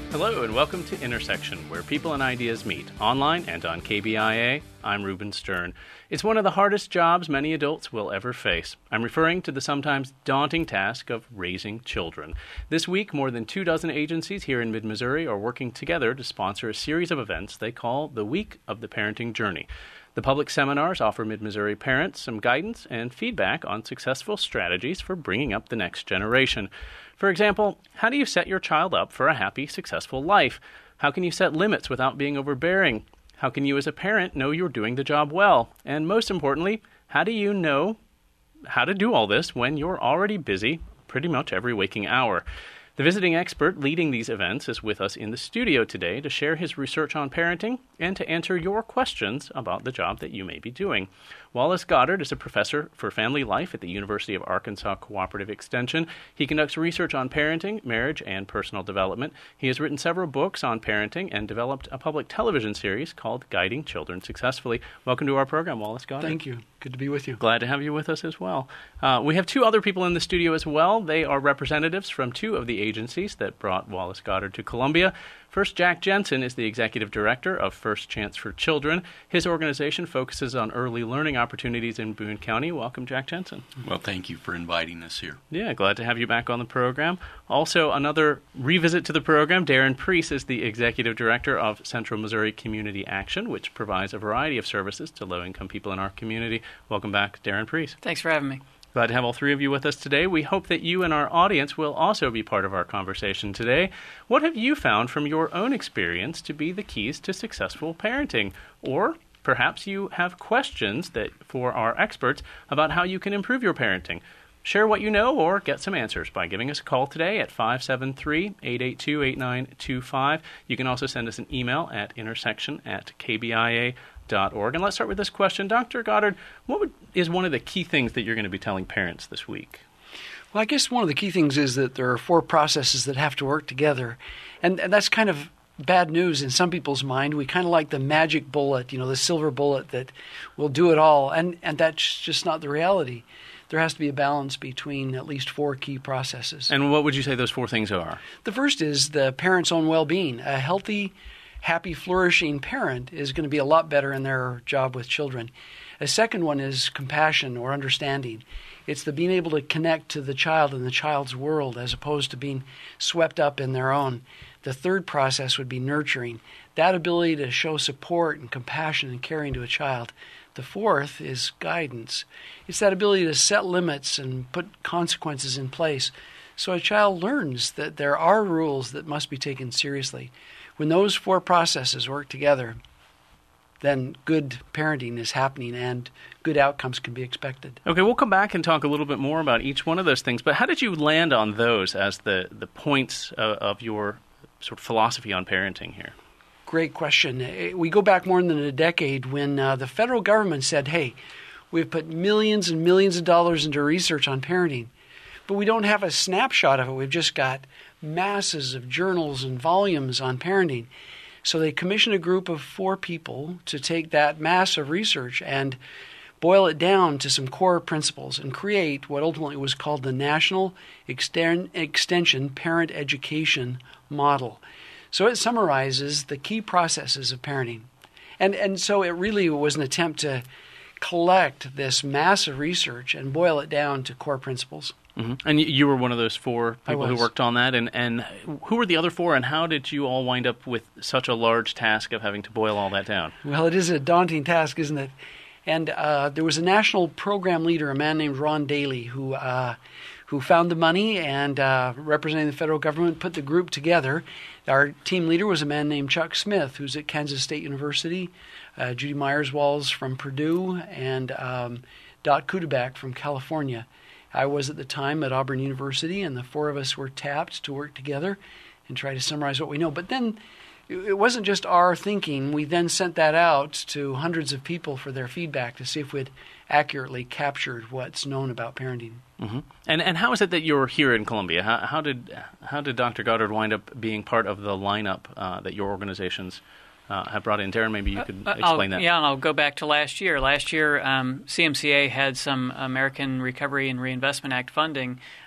Hello and welcome to Intersection, where people and ideas meet, online and on KBIA. I'm Reuben Stern. It's one of the hardest jobs many adults will ever face. I'm referring to the sometimes daunting task of raising children. This week, more than 24 agencies here in mid-Missouri are working together to sponsor a series of events they call the Week of the Parenting Journey. The public seminars offer mid-Missouri parents some guidance and feedback on successful strategies for bringing up the next generation. For example, how do you set your child up for a happy, successful life? How can you set limits without being overbearing? How can you as a parent know you're doing the job well? And most importantly, how do you know how to do all this when you're already busy pretty much every waking hour? The visiting expert leading these events is with us in the studio today to share his research on parenting and to answer your questions about the job that you may be doing. Wallace Goddard is a professor for family life at the University of Arkansas Cooperative Extension. He conducts research on parenting, marriage, and personal development. He has written several books on parenting and developed a public television series called Guiding Children Successfully. Welcome to our program, Wallace Goddard. Thank you. Good to be with you. Glad to have you with us as well. We have two other people in the studio as well. They are representatives from two of the agencies that brought Wallace Goddard to Columbia. First, Jack Jensen is the executive director of First Chance for Children. His organization focuses on early learning opportunities in Boone County. Welcome, Jack Jensen. Well, thank you for inviting us here. Yeah, glad to have you back on the program. Also, another revisit to the program, Darren Priest is the executive director of Central Missouri Community Action, which provides a variety of services to low-income people in our community. Welcome back, Darren Priest. Thanks for having me. Glad to have all three of you with us today. We hope that you and our audience will also be part of our conversation today. What have you found from your own experience to be the keys to successful parenting? Or perhaps you have questions for our experts about how you can improve your parenting. Share what you know or get some answers by giving us a call today at 573-882-8925. You can also send us an email at intersection@kbia.org. And let's start with this question. Dr. Goddard, what is one of the key things that you're going to be telling parents this week? Well, I guess one of the key things is that there are four processes that have to work together. And that's kind of bad news in some people's mind. We kind of like the magic bullet, the silver bullet that will do it all. And that's just not the reality. There has to be a balance between at least four key processes. And what would you say those four things are? The first is the parent's own well-being. A healthy, happy, flourishing parent is going to be a lot better in their job with children. A second one is compassion or understanding. It's the being able to connect to the child and the child's world as opposed to being swept up in their own. The third process would be nurturing, that ability to show support and compassion and caring to a child. The fourth is guidance. It's that ability to set limits and put consequences in place so a child learns that there are rules that must be taken seriously. When those four processes work together, then good parenting is happening and good outcomes can be expected. Okay, we'll come back and talk a little bit more about each one of those things, but how did you land on those as the points of your sort of philosophy on parenting here? Great question. We go back more than a decade when the federal government said, hey, we've put millions and millions of dollars into research on parenting, but we don't have a snapshot of it. We've just got masses of journals and volumes on parenting. So they commissioned a group of 4 people to take that mass of research and boil it down to some core principles and create what ultimately was called the National Extension Parent Education Model. So it summarizes the key processes of parenting. And so it really was an attempt to collect this massive research and boil it down to core principles. Mm-hmm. And you were one of those 4 people who worked on that. And who were the other 4, and how did you all wind up with such a large task of having to boil all that down? Well, it is a daunting task, isn't it? And there was a national program leader, a man named Ron Daly, who found the money and, representing the federal government, put the group together. Our team leader was a man named Chuck Smith, who's at Kansas State University, Judy Myers-Walls from Purdue, and Dot Kudeback from California. I was at the time at Auburn University, and the 4 of us were tapped to work together and try to summarize what we know. But then it wasn't just our thinking. We then sent that out to hundreds of people for their feedback to see if we'd accurately captured what's known about parenting. Mm-hmm. And how is it that you're here in Columbia? How did Dr. Goddard wind up being part of the lineup that your organizations have brought in? Darren, maybe you could explain that. Yeah, I'll go back to last year. Last year, CMCA had some American Recovery and Reinvestment Act funding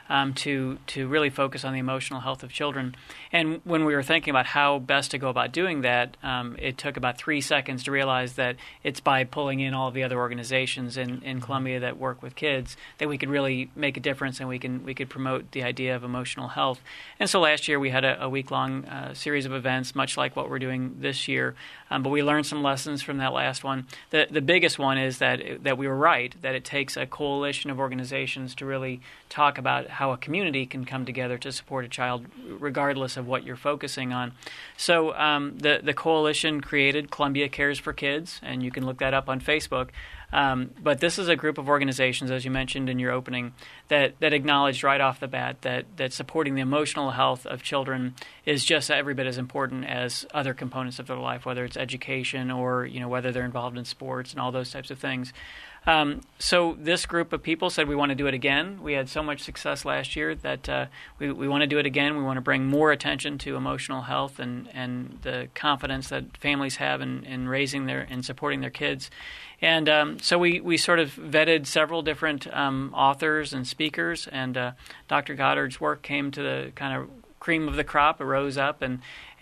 to really focus on the emotional health of children. And when we were thinking about how best to go about doing that, it took about 3 seconds to realize that it's by pulling in all of the other organizations in Columbia that work with kids that we could really make a difference, and we could promote the idea of emotional health. And so last year we had a week-long series of events, much like what we're doing this year. But we learned some lessons from that last one. The biggest one is that we were right, that it takes a coalition of organizations to really talk about how a community can come together to support a child regardless of what you're focusing on. So the coalition created Columbia Cares for Kids, and you can look that up on Facebook. But this is a group of organizations, as you mentioned in your opening, that acknowledged right off the bat that supporting the emotional health of children is just every bit as important as other components of their life, whether it's education or whether they're involved in sports and all those types of things. So this group of people said we want to do it again. We had so much success last year that we want to do it again. We want to bring more attention to emotional health and the confidence that families have in raising and supporting their kids. And so we sort of vetted several different authors and speakers, and Dr. Goddard's work came to the kind of cream of the crop. It rose up, and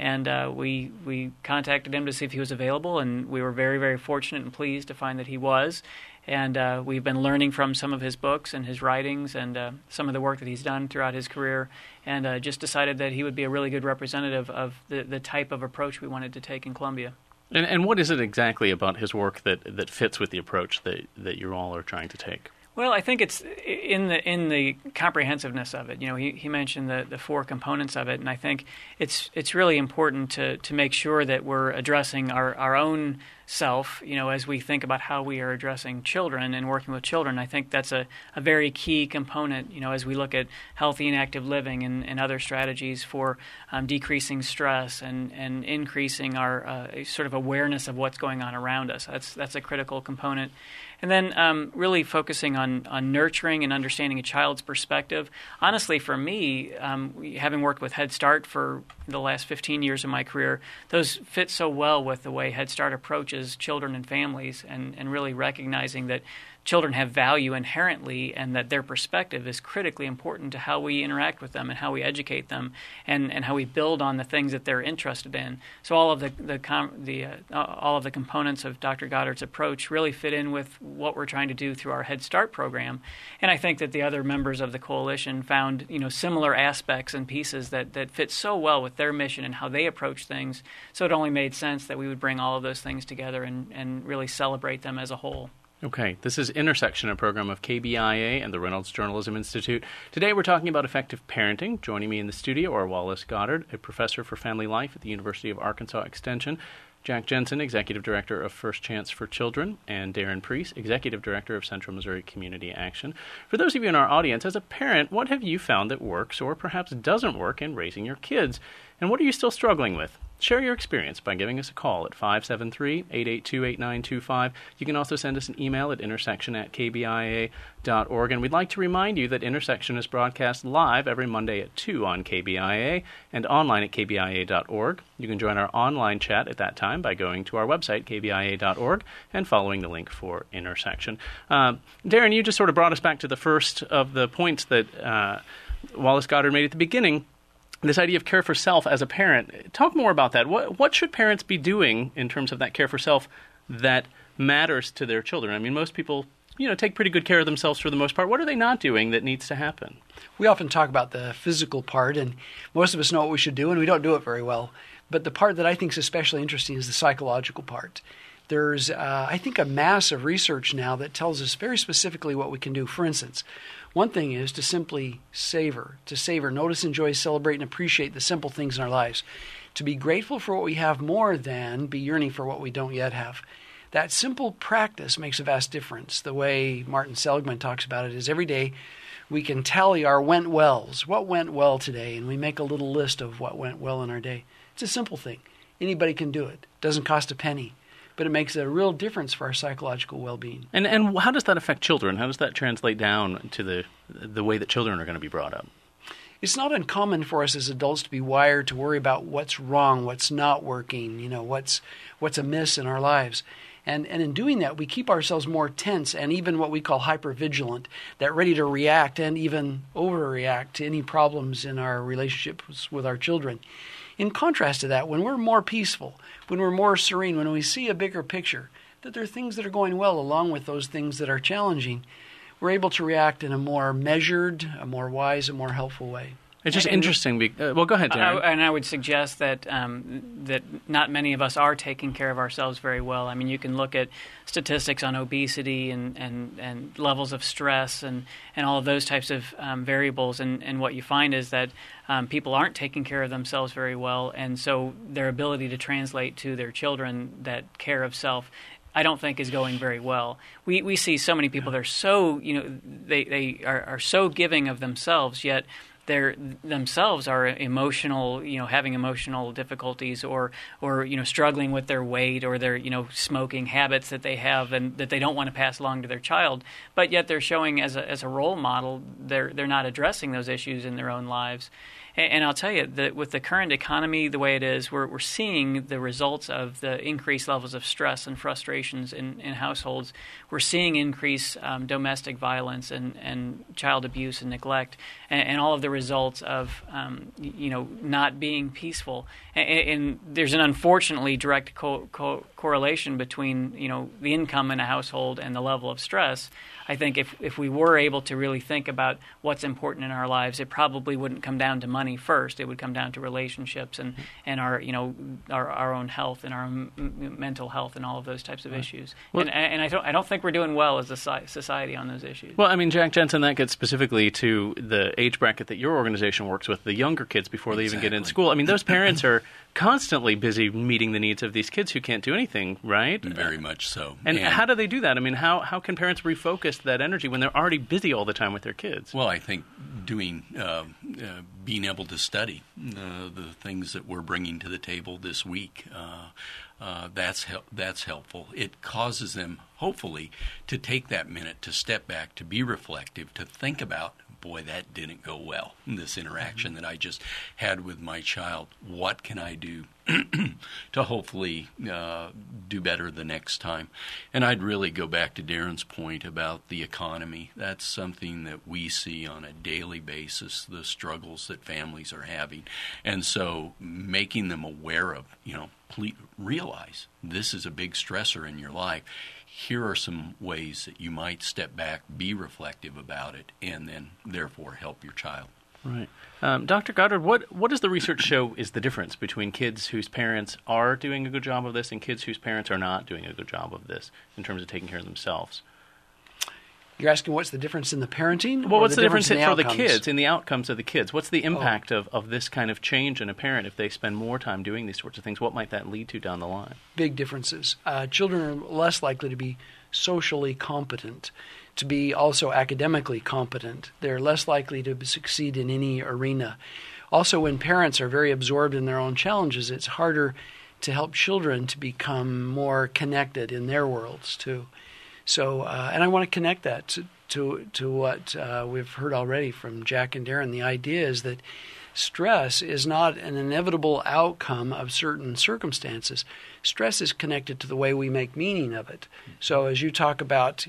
we contacted him to see if he was available, and we were very, very fortunate and pleased to find that he was. And we've been learning from some of his books and his writings and some of the work that he's done throughout his career, and just decided that he would be a really good representative of the type of approach we wanted to take in Columbia. And what is it exactly about his work that fits with the approach that you all are trying to take? Well, I think it's in the comprehensiveness of it. He mentioned the four components of it, and I think it's really important to make sure that we're addressing our own self, as we think about how we are addressing children and working with children. I think that's a very key component, as we look at healthy and active living and other strategies for decreasing stress and increasing our sort of awareness of what's going on around us. That's a critical component. And then really focusing on nurturing and understanding a child's perspective. Honestly, for me, having worked with Head Start for the last 15 years of my career, those fit so well with the way Head Start approaches children and families, and really recognizing that children have value inherently and that their perspective is critically important to how we interact with them and how we educate them and how we build on the things that they're interested in. So all of the components of Dr. Goddard's approach really fit in with what we're trying to do through our Head Start program. And I think that the other members of the coalition found similar aspects and pieces that fit so well with their mission and how they approach things. So it only made sense that we would bring all of those things together and really celebrate them as a whole. Okay, this is Intersection, a program of KBIA and the Reynolds Journalism Institute. Today we're talking about effective parenting. Joining me in the studio are Wallace Goddard, a professor for family life at the University of Arkansas Extension, Jack Jensen, Executive Director of First Chance for Children, and Darren Priest, Executive Director of Central Missouri Community Action. For those of you in our audience, as a parent, what have you found that works or perhaps doesn't work in raising your kids? And what are you still struggling with? Share your experience by giving us a call at 573-882-8925. You can also send us an email at intersection@kbia.org. And we'd like to remind you that Intersection is broadcast live every Monday at 2 on KBIA and online at kbia.org. You can join our online chat at that time by going to our website, kbia.org, and following the link for Intersection. Darren, you just sort of brought us back to the first of the points that Wallace Goddard made at the beginning. This idea of care for self as a parent. Talk more about that. What should parents be doing in terms of that care for self that matters to their children? I mean, most people, take pretty good care of themselves for the most part. What are they not doing that needs to happen? We often talk about the physical part, and most of us know what we should do, and we don't do it very well. But the part that I think is especially interesting is the psychological part. There's, I think, a mass of research now that tells us very specifically what we can do. For instance, one thing is to simply savor, notice, enjoy, celebrate, and appreciate the simple things in our lives. To be grateful for what we have more than be yearning for what we don't yet have. That simple practice makes a vast difference. The way Martin Seligman talks about it is every day we can tally our went wells. What went well today? And we make a little list of what went well in our day. It's a simple thing. Anybody can do it. It doesn't cost a penny. But it makes a real difference for our psychological well-being. And how does that affect children? How does that translate down to the way that children are going to be brought up? It's not uncommon for us as adults to be wired to worry about what's wrong, what's not working, what's amiss in our lives. And in doing that, we keep ourselves more tense and even what we call hypervigilant, that ready to react and even overreact to any problems in our relationships with our children. In contrast to that, when we're more peaceful, when we're more serene, when we see a bigger picture, that there are things that are going well along with those things that are challenging, we're able to react in a more measured, a more wise, a more helpful way. It's just interesting. Well, go ahead, Darren. And I would suggest that that not many of us are taking care of ourselves very well. I mean, you can look at statistics on obesity and levels of stress and all of those types of variables, and what you find is that people aren't taking care of themselves very well, and so their ability to translate to their children that care of self, I don't think is going very well. We see so many people that are so, they are so giving of themselves, yet they themselves are emotional, having emotional difficulties or struggling with their weight or their, smoking habits that they have and that they don't want to pass along to their child. But yet they're showing as a role model, they're not addressing those issues in their own lives. And I'll tell you that with the current economy the way it is, we're seeing the results of the increased levels of stress and frustrations in households. We're seeing increased domestic violence and child abuse and neglect, and all of the results of not being peaceful. And there's an unfortunately direct correlation between the income in a household and the level of stress. I think if we were able to really think about what's important in our lives, it probably wouldn't come down to money first. It would come down to relationships and our own health and our mental health and all of those types of issues. Well, and I don't think we're doing well as a society on those issues. Well, I mean, Jack Jensen, that gets specifically to the age bracket that your organization works with, the younger kids before they even get in school. I mean, those parents are constantly busy meeting the needs of these kids who can't do anything, right? Very much so. And how do they do that? I mean, how can parents refocus that energy when they're already busy all the time with their kids? Well, I think being able to study the things that we're bringing to the table this week, that's helpful. It causes them, hopefully, to take that minute to step back, to be reflective, to think about, boy, that didn't go well, this interaction that I just had with my child. What can I do to hopefully do better the next time? And I'd really go back to Darren's point about the economy. That's something that we see on a daily basis, the struggles that families are having. And so making them aware of, please realize this is a big stressor in your life. Here are some ways that you might step back, be reflective about it, and then therefore help your child. Right. Dr. Goddard, what does the research show is the difference between kids whose parents are doing a good job of this and kids whose parents are not doing a good job of this in terms of taking care of themselves? You're asking what's the difference in the parenting? Well, what's the difference in the for outcomes? the kids, in the outcomes of the kids? What's the impact of this kind of change in a parent if they spend more time doing these sorts of things? What might that lead to down the line? Big differences. Children are less likely to be socially competent, to be also academically competent. They're less likely to succeed in any arena. Also, when parents are very absorbed in their own challenges, it's harder to help children to become more connected in their worlds, too. So, and I want to connect that to what we've heard already from Jack and Darren. The idea is that stress is not an inevitable outcome of certain circumstances. Stress is connected to the way we make meaning of it. So as you talk about,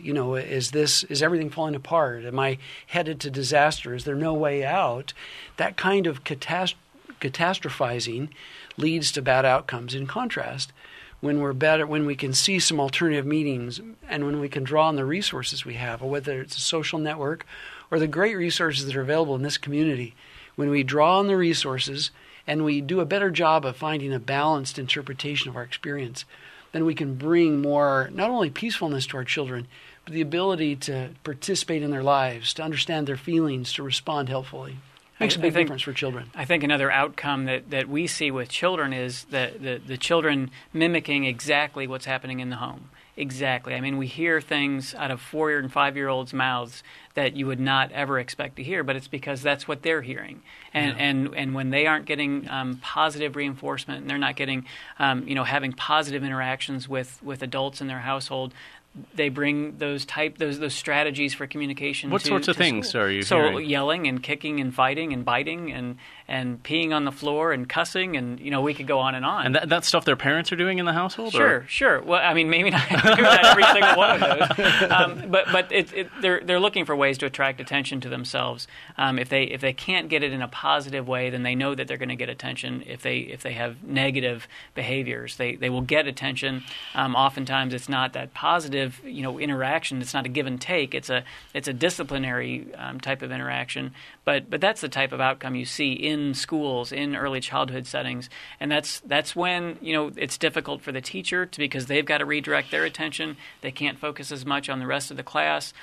is everything falling apart? Am I headed to disaster? Is there no way out? That kind of catastrophizing leads to bad outcomes. In contrast, when we're better, when we can see some alternative meanings, and when we can draw on the resources we have, or whether it's a social network or the great resources that are available in this community, when we draw on the resources and we do a better job of finding a balanced interpretation of our experience, then we can bring more, not only peacefulness to our children, but the ability to participate in their lives, to understand their feelings, to respond helpfully. Makes a big difference for children. I think another outcome that we see with children is the children mimicking exactly what's happening in the home. Exactly. I mean, we hear things out of 4- and 5-year-olds' mouths that you would not ever expect to hear, but it's because that's what they're hearing. And when they aren't getting positive reinforcement and they're not getting, having positive interactions with adults in their household, they bring those strategies for communication. What sorts of things school. are you so hearing? Yelling and kicking and fighting and biting and peeing on the floor and cussing, and we could go on and on. And that's stuff their parents are doing in the household? Sure. Well, I mean, maybe not every single one of those, but they're looking for ways to attract attention to themselves. If they can't get it in a positive way, then they know that they're going to get attention. If they have negative behaviors, they will get attention. Oftentimes, it's not that positive, interaction. It's not a give and take. It's a disciplinary type of interaction. But that's the type of outcome you see in schools, in early childhood settings, and that's when it's difficult for the teacher because they've got to redirect their attention. They can't focus as much on the rest of the class.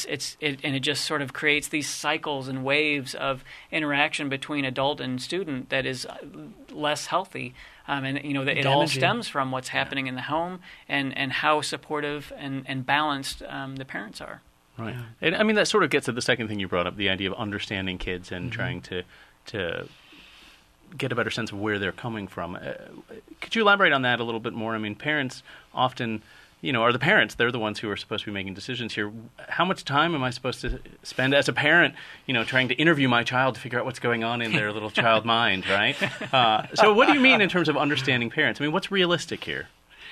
It just sort of creates these cycles and waves of interaction between adult and student that is less healthy. It all stems from what's happening in the home and how supportive and balanced the parents are. Right. And I mean, that sort of gets to the second thing you brought up, the idea of understanding kids and trying to get a better sense of where they're coming from. Could you elaborate on that a little bit more? I mean, parents often, are the parents. They're the ones who are supposed to be making decisions here. How much time am I supposed to spend as a parent, trying to interview my child to figure out what's going on in their little child mind, right? So what do you mean in terms of understanding parents? I mean, what's realistic here?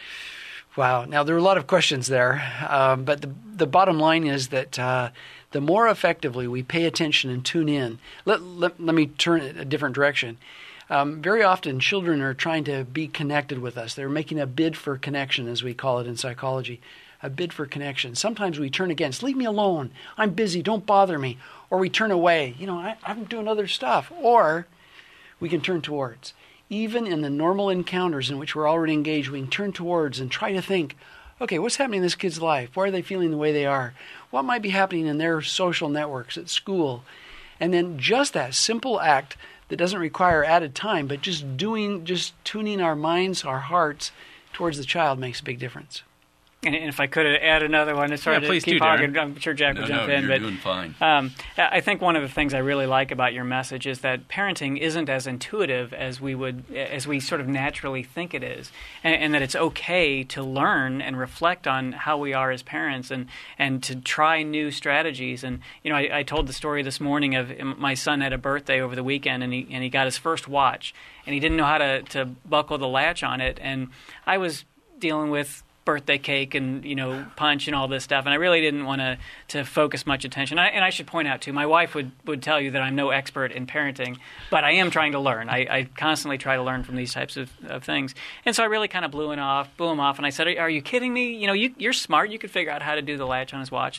Wow. Now, there are a lot of questions there, but the bottom line is that the more effectively we pay attention and tune in, let me turn it a different direction. Very often, children are trying to be connected with us. They're making a bid for connection, as we call it in psychology, a bid for connection. Sometimes we turn against, leave me alone, I'm busy, don't bother me. Or we turn away, I'm doing other stuff. Or we can turn towards. Even in the normal encounters in which we're already engaged, we can turn towards and try to think, okay, what's happening in this kid's life? Why are they feeling the way they are? What might be happening in their social networks at school? And then just that simple act that doesn't require added time, but just tuning our minds, our hearts towards the child makes a big difference. And if I could add another one, it's hard to keep on. I'm sure Jack will jump in. You're doing fine. I think one of the things I really like about your message is that parenting isn't as intuitive as we sort of naturally think it is, and that it's okay to learn and reflect on how we are as parents and to try new strategies. And I told the story this morning of my son had a birthday over the weekend, and he got his first watch, and he didn't know how to buckle the latch on it, and I was dealing with birthday cake and punch and all this stuff, and I really didn't want to focus much attention. And I should point out too, my wife would tell you that I'm no expert in parenting, but I am trying to learn. I constantly try to learn from these types of things, and so I really kind of blew him off, and I said, "Are you kidding me? You're smart. You could figure out how to do the latch on his watch."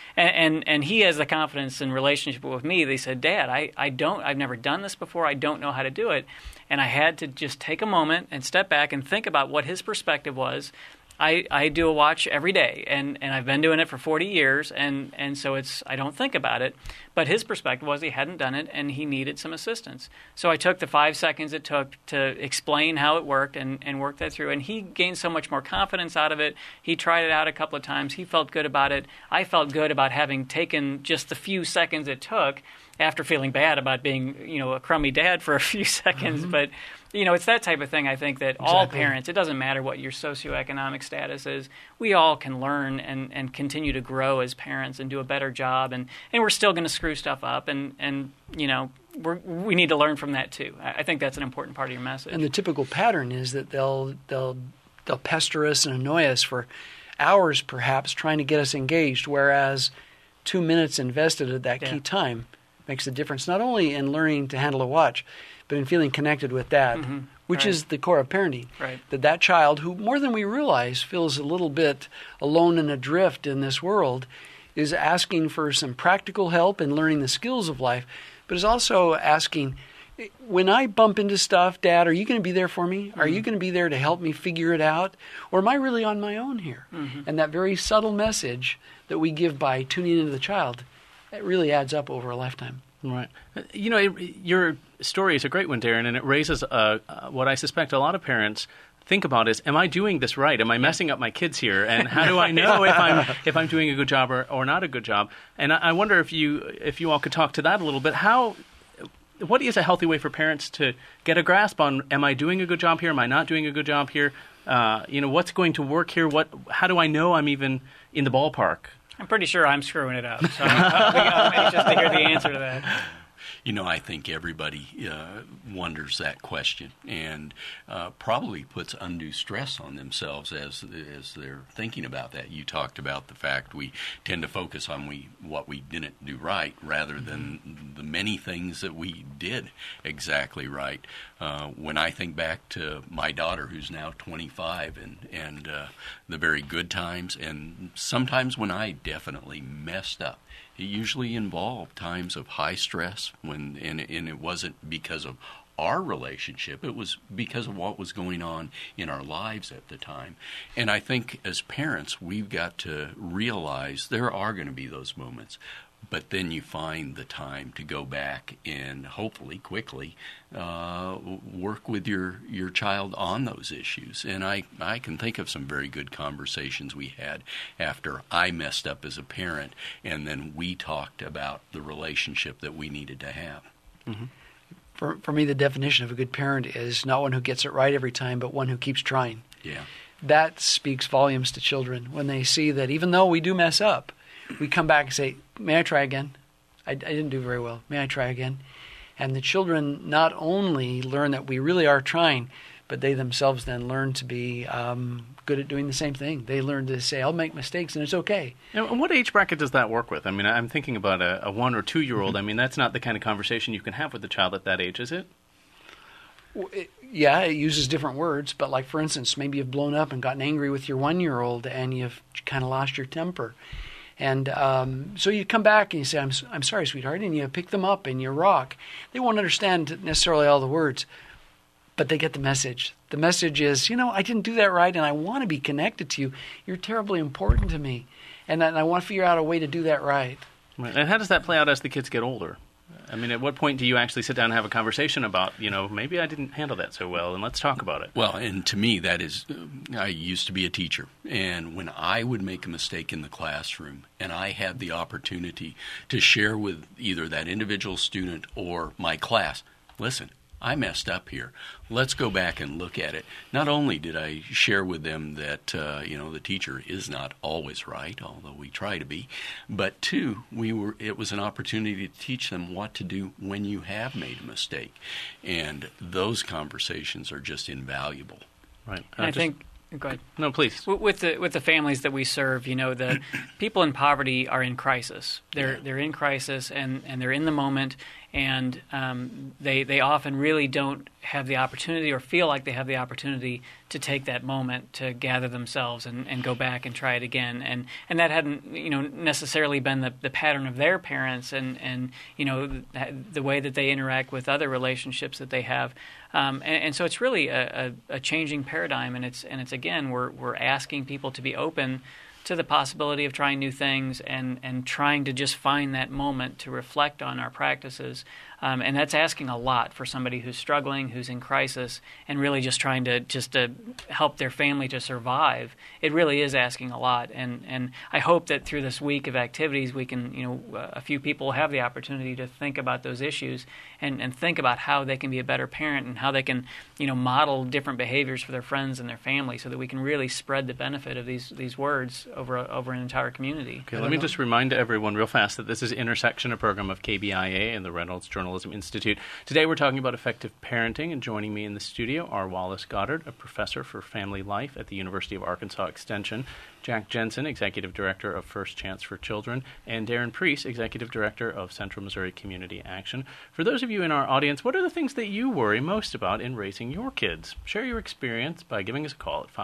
And he has the confidence and relationship with me. They said, "Dad, I've never done this before. I don't know how to do it," and I had to just take a moment and step back and think about what his perspective was. I do a watch every day, and I've been doing it for 40 years, and so I don't think about it. But his perspective was he hadn't done it, and he needed some assistance. So I took the 5 seconds it took to explain how it worked and work that through, and he gained so much more confidence out of it. He tried it out a couple of times. He felt good about it. I felt good about having taken just the few seconds it took after feeling bad about being, a crummy dad for a few seconds. Mm-hmm. But, it's that type of thing, I think, that all parents, it doesn't matter what your socioeconomic status is, we all can learn and continue to grow as parents and do a better job. And we're still going to screw stuff up, and we need to learn from that too. I think that's an important part of your message. And the typical pattern is that they'll pester us and annoy us for hours, perhaps, trying to get us engaged, whereas 2 minutes invested at that key time makes a difference, not only in learning to handle a watch, but in feeling connected with Dad, which is the core of parenting. Right. That child, who more than we realize feels a little bit alone and adrift in this world, is asking for some practical help in learning the skills of life, but is also asking, when I bump into stuff, Dad, are you going to be there for me? Are you going to be there to help me figure it out? Or am I really on my own here? And that very subtle message that we give by tuning into the child, it really adds up over a lifetime. Right. Your story is a great one, Darren, and it raises what I suspect a lot of parents think about is, am I doing this right? Am I messing up my kids here? And how do I know if I'm doing a good job or not a good job? And I wonder if you all could talk to that a little bit. What is a healthy way for parents to get a grasp on, am I doing a good job here? Am I not doing a good job here? what's going to work here? How do I know I'm even in the ballpark? I'm pretty sure I'm screwing it up, so I'm anxious to hear the answer to that. I think everybody wonders that question and probably puts undue stress on themselves as they're thinking about that. You talked about the fact we tend to focus on what we didn't do right rather than the many things that we did exactly right. When I think back to my daughter, who's now 25, and the very good times, and sometimes when I definitely messed up. It usually involved times of high stress and it wasn't because of our relationship. It was because of what was going on in our lives at the time. And I think as parents, we've got to realize there are going to be those moments. But then you find the time to go back and hopefully quickly work with your child on those issues. And I can think of some very good conversations we had after I messed up as a parent, and then we talked about the relationship that we needed to have. Mm-hmm. For me, the definition of a good parent is not one who gets it right every time, but one who keeps trying. Yeah. That speaks volumes to children when they see that even though we do mess up, we come back and say, may I try again? I didn't do very well. May I try again? And the children not only learn that we really are trying, but they themselves then learn to be good at doing the same thing. They learn to say, I'll make mistakes and it's okay. And what age bracket does that work with? I mean, I'm thinking about a 1 or 2 year old. I mean, that's not the kind of conversation you can have with a child at that age, is it? Yeah, it uses different words, but like, for instance, maybe you've blown up and gotten angry with your 1-year-old and you've kind of lost your temper. And so you come back and you say, I'm sorry, sweetheart, and you pick them up and you rock. They won't understand necessarily all the words, but they get the message. The message is, I didn't do that right, and I want to be connected to you. You're terribly important to me, and I want to figure out a way to do that right. And how does that play out as the kids get older? I mean, at what point do you actually sit down and have a conversation about, maybe I didn't handle that so well, and let's talk about it? Well, and to me, that is, I used to be a teacher, and when I would make a mistake in the classroom, and I had the opportunity to share with either that individual student or my class, listen, I messed up here. Let's go back and look at it. Not only did I share with them that, the teacher is not always right, although we try to be, but two, it was an opportunity to teach them what to do when you have made a mistake. And those conversations are just invaluable. Right. And I think... Go ahead. No, please. With the families that we serve, the people in poverty are in crisis. They're in crisis and they're in the moment, and they often really don't have the opportunity or feel like they have the opportunity to take that moment to gather themselves and go back and try it again. And that hadn't necessarily been the pattern of their parents and the way that they interact with other relationships that they have. And so it's really a changing paradigm, and it's again we're asking people to be open to the possibility of trying new things and trying to just find that moment to reflect on our practices. And that's asking a lot for somebody who's struggling, who's in crisis, and really just trying to help their family to survive. It really is asking a lot. And I hope that through this week of activities, we can, a few people have the opportunity to think about those issues and think about how they can be a better parent and how they can, model different behaviors for their friends and their family so that we can really spread the benefit of these words over an entire community. Okay, let me just remind everyone real fast that this is Intersection, a program of KBIA and the Reynolds Journalism Institute. Today we're talking about effective parenting, and joining me in the studio are Wallace Goddard, a professor for family life at the University of Arkansas Extension, Jack Jensen, Executive Director of First Chance for Children, and Darren Priest, Executive Director of Central Missouri Community Action. For those of you in our audience, what are the things that you worry most about in raising your kids? Share your experience by giving us a call at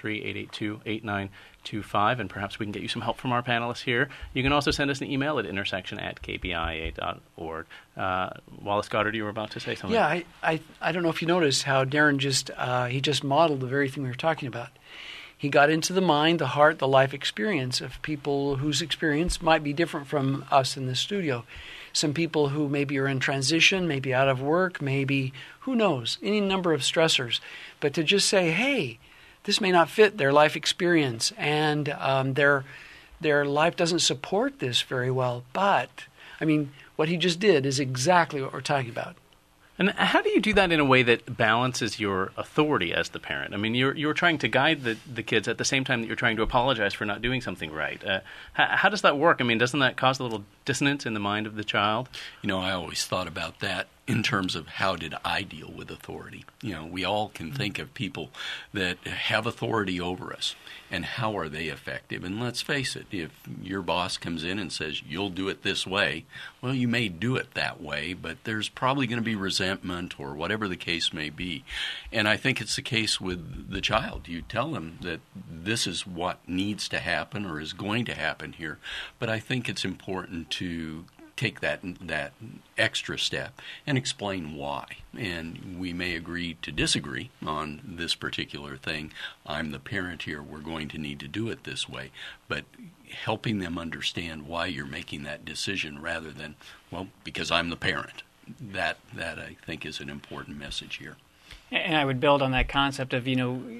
573-882-8925, and perhaps we can get you some help from our panelists here. You can also send us an email at intersection@kbia.org. Wallace Goddard, you were about to say something. Yeah, I don't know if you noticed how Darren just modeled the very thing we were talking about. He got into the mind, the heart, the life experience of people whose experience might be different from us in the studio. Some people who maybe are in transition, maybe out of work, maybe, who knows, any number of stressors. But to just say, hey, this may not fit their life experience, and their life doesn't support this very well. But, what he just did is exactly what we're talking about. And how do you do that in a way that balances your authority as the parent? I mean, you're trying to guide the kids at the same time that you're trying to apologize for not doing something right. How does that work? I mean, doesn't that cause a little dissonance in the mind of the child? I always thought about that in terms of how did I deal with authority. We all can think of people that have authority over us, and how are they effective? And let's face it, if your boss comes in and says, you'll do it this way, well, you may do it that way, but there's probably going to be resentment or whatever the case may be. And I think it's the case with the child. You tell them that this is what needs to happen or is going to happen here, but I think it's important to take that extra step and explain why. And we may agree to disagree on this particular thing. I'm the parent here. We're going to need to do it this way. But helping them understand why you're making that decision rather than, well, because I'm the parent. That I think is an important message here. And I would build on that concept of,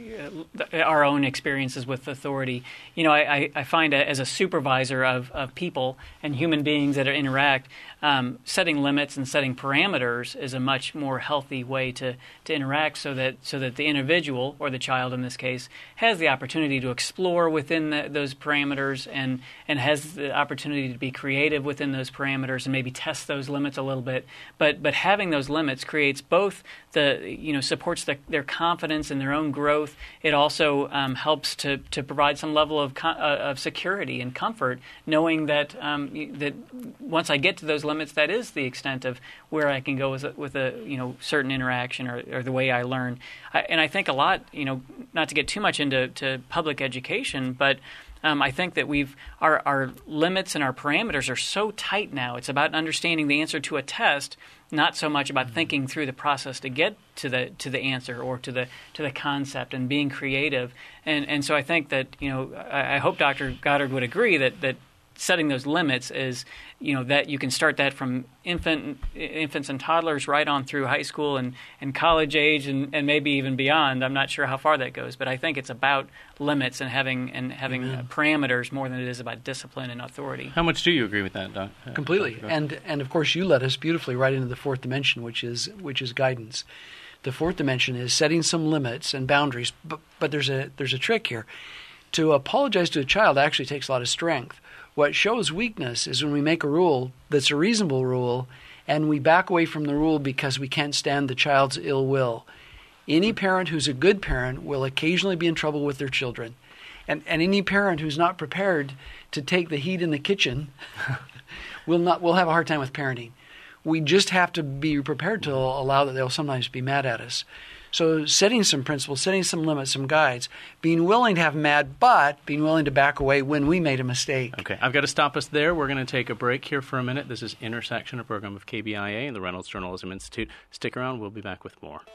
our own experiences with authority. I find as a supervisor of people and human beings that interact, setting limits and setting parameters is a much more healthy way to interact so that the individual, or the child in this case, has the opportunity to explore within those parameters and has the opportunity to be creative within those parameters and maybe test those limits a little bit. But having those limits creates both supports their confidence in their own growth. It also helps to provide some level of security and comfort, knowing that that once I get to those limits, that is the extent of where I can go with a certain interaction or the way I learn. And I think a lot, not to get too much into public education, but I think that our limits and our parameters are so tight now. It's about understanding the answer to a test, not so much about thinking through the process to get to the answer or to the concept and being creative. And so I think that I hope Dr. Goddard would agree that setting those limits is that you can start that from infants and toddlers right on through high school and college age and maybe even beyond. I'm not sure how far that goes, but I think it's about limits and having parameters more than it is about discipline and authority. How much do you agree with that, Doc? Completely. And of course you led us beautifully right into the fourth dimension, which is guidance. The fourth dimension is setting some limits and boundaries, but there's a trick here. To apologize to a child actually takes a lot of strength. What shows weakness is when we make a rule that's a reasonable rule and we back away from the rule because we can't stand the child's ill will. Any parent who's a good parent will occasionally be in trouble with their children. And any parent who's not prepared to take the heat in the kitchen will have a hard time with parenting. We just have to be prepared to allow that they'll sometimes be mad at us. So setting some principles, setting some limits, some guides, being willing to have mad, but being willing to back away when we made a mistake. Okay, I've got to stop us there. We're going to take a break here for a minute. This is Intersection, a program of KBIA and the Reynolds Journalism Institute. Stick around. We'll be back with more.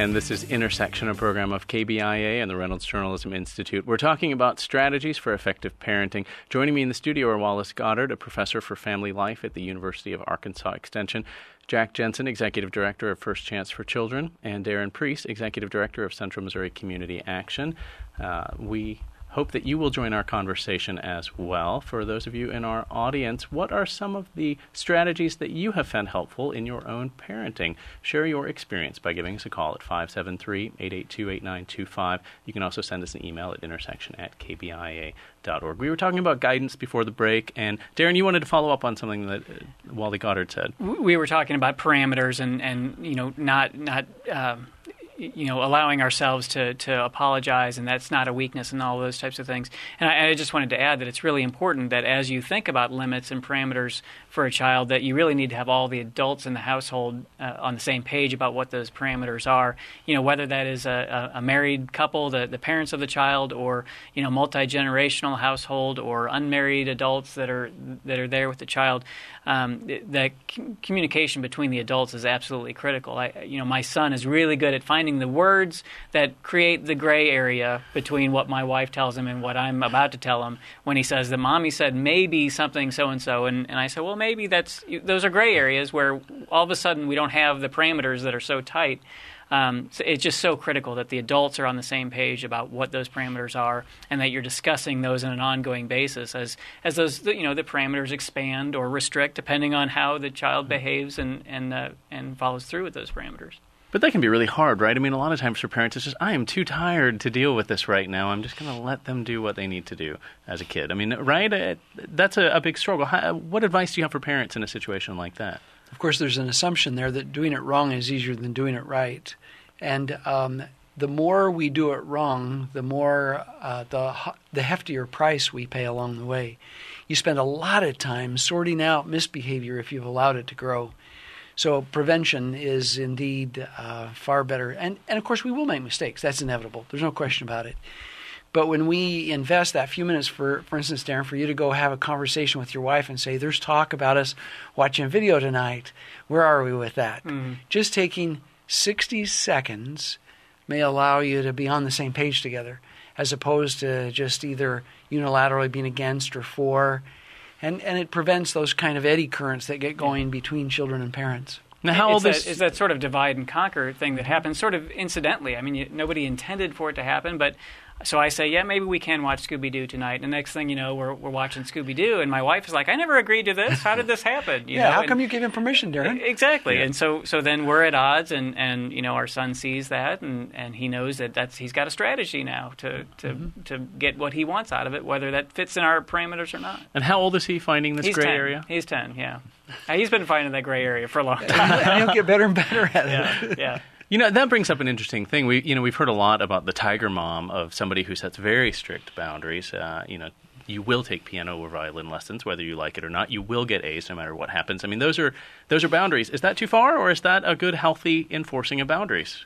and this is Intersection, a program of KBIA and the Reynolds Journalism Institute. We're talking about strategies for effective parenting. Joining me in the studio are Wallace Goddard, a professor for family life at the University of Arkansas Extension, Jack Jensen, Executive Director of First Chance for Children, and Darren Priest, Executive Director of Central Missouri Community Action. We hope that you will join our conversation as well. For those of you in our audience, what are some of the strategies that you have found helpful in your own parenting? Share your experience by giving us a call at 573-882-8925. You can also send us an email at intersection@kbia.org. We were talking about guidance before the break, and Darren, you wanted to follow up on something that Wally Goddard said. We were talking about parameters and not allowing ourselves to apologize, and that's not a weakness, and all those types of things. And I just wanted to add that it's really important that as you think about limits and parameters for a child, that you really need to have all the adults in the household on the same page about what those parameters are. Whether that is a married couple, the parents of the child, or multi-generational household, or unmarried adults that are there with the child. The communication between the adults is absolutely critical. My son is really good at finding the words that create the gray area between what my wife tells him and what I'm about to tell him when he says that Mommy said maybe something so-and-so. And I say, well, maybe those are gray areas where all of a sudden we don't have the parameters that are so tight. So it's just so critical that the adults are on the same page about what those parameters are, and that you're discussing those on an ongoing basis as those the parameters expand or restrict depending on how the child behaves and follows through with those parameters. But that can be really hard, right? I mean, a lot of times for parents, it's just, I am too tired to deal with this right now. I'm just going to let them do what they need to do as a kid. I mean, right? That's a big struggle. What advice do you have for parents in a situation like that? Of course, there's an assumption there that doing it wrong is easier than doing it right. And the more we do it wrong, the more the heftier price we pay along the way. You spend a lot of time sorting out misbehavior if you've allowed it to grow. So prevention is indeed far better. And of course, we will make mistakes. That's inevitable. There's no question about it. But when we invest that few minutes, for instance, Darren, for you to go have a conversation with your wife and say, there's talk about us watching video tonight. Where are we with that? Mm. Just taking 60 seconds may allow you to be on the same page together, as opposed to just either unilaterally being against or for. And it prevents those kind of eddy currents that get going between children and parents. Now, how old is that sort of divide and conquer thing that happens sort of incidentally? I mean, nobody intended for it to happen, but so I say, yeah, maybe we can watch Scooby-Doo tonight. And the next thing you know, we're watching Scooby-Doo, and my wife is like, I never agreed to this. How did this happen? How come you gave him permission, Darren? Exactly. Yeah. And so then we're at odds, and our son sees that, and he knows that he's got a strategy now to get what he wants out of it, whether that fits in our parameters or not. And how old is he finding this gray 10. area? He's 10, yeah. He's been finding that gray area for a long time. And he'll get better and better at it. Yeah. That brings up an interesting thing. We've heard a lot about the tiger mom of somebody who sets very strict boundaries. You will take piano or violin lessons, whether you like it or not. You will get A's no matter what happens. I mean, those are boundaries. Is that too far, or is that a good, healthy enforcing of boundaries?